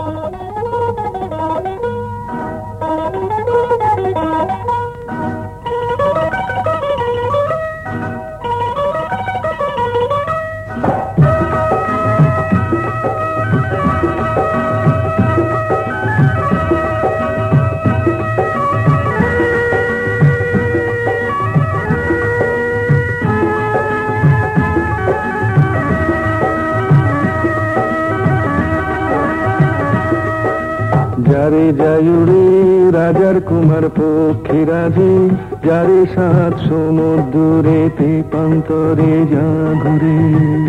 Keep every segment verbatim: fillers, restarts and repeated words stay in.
যারে যায়ুরে রাজার কুমার পক্ষীরাজি, যারে সাত সমুদ্রেতে পান্তরে যা ঘুরে।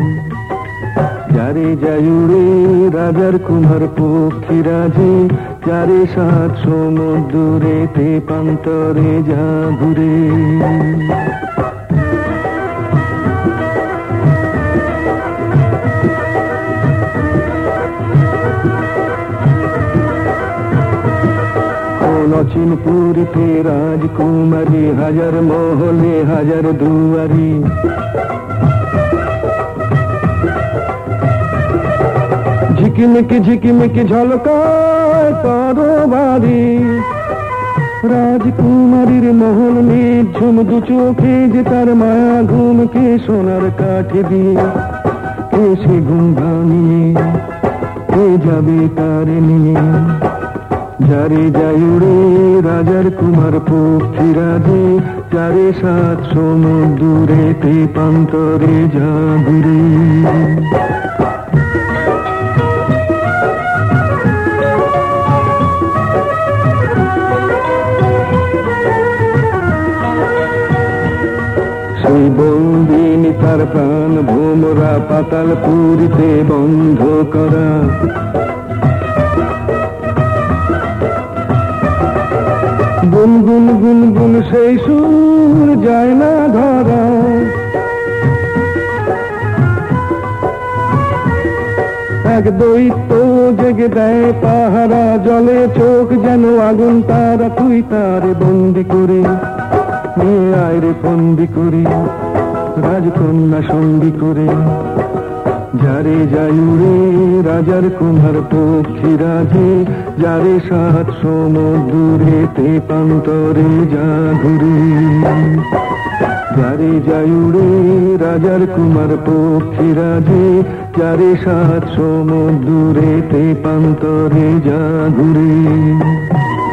যারে যায়ুরে রাজার কুমার পক্ষীরাজি, যারে সাত সমুদ্রেতে পান্তরে যা ঘুরে। অচিনপুরীতে রাজকুমারী, হাজার মহলে হাজার দুয়ারি। ঝিকিমিকি ঝিকিমিকি ঝলকায় তরবারি, রাজকুমারীর মহল নিঝুম দু চোখে যে তার মায়া ঘুমকে সোনার কাঠে দিয়ে। কে সে ঘুম ভাঙিয়ে কে যাবে তার নিয়ে। যারে যায়ুরে রাজার কুমার পক্ষীরাজি, যারে সাত সমুদ্রেতে পান্তরে যা ঘুরে। সেই বন্দিনী তার প্রাণ ভোমরা পাতাল পুরীতে বন্ধ করা। গুনগুন গুনগুন সেই সুর যায় না ধরা। এক দৈত্য জেগে দেয় পাহারা, জলে চোখ যেন আগুন তারা। তুই তারে বন্দি করে নিয়ে আয় রে বন্দি করে, রাজকন্যা সঙ্গী করে। যারে যায়ুরে রাজার কুমার পক্ষীরাজি, যারে সাত সমুদ্রেতে পান্তরে যা ঘুরে। যারে যায়ুরে রাজার কুমার পক্ষীরাজি, যারে সাত সমুদ্রেতে পান্তরে যা ঘুরে।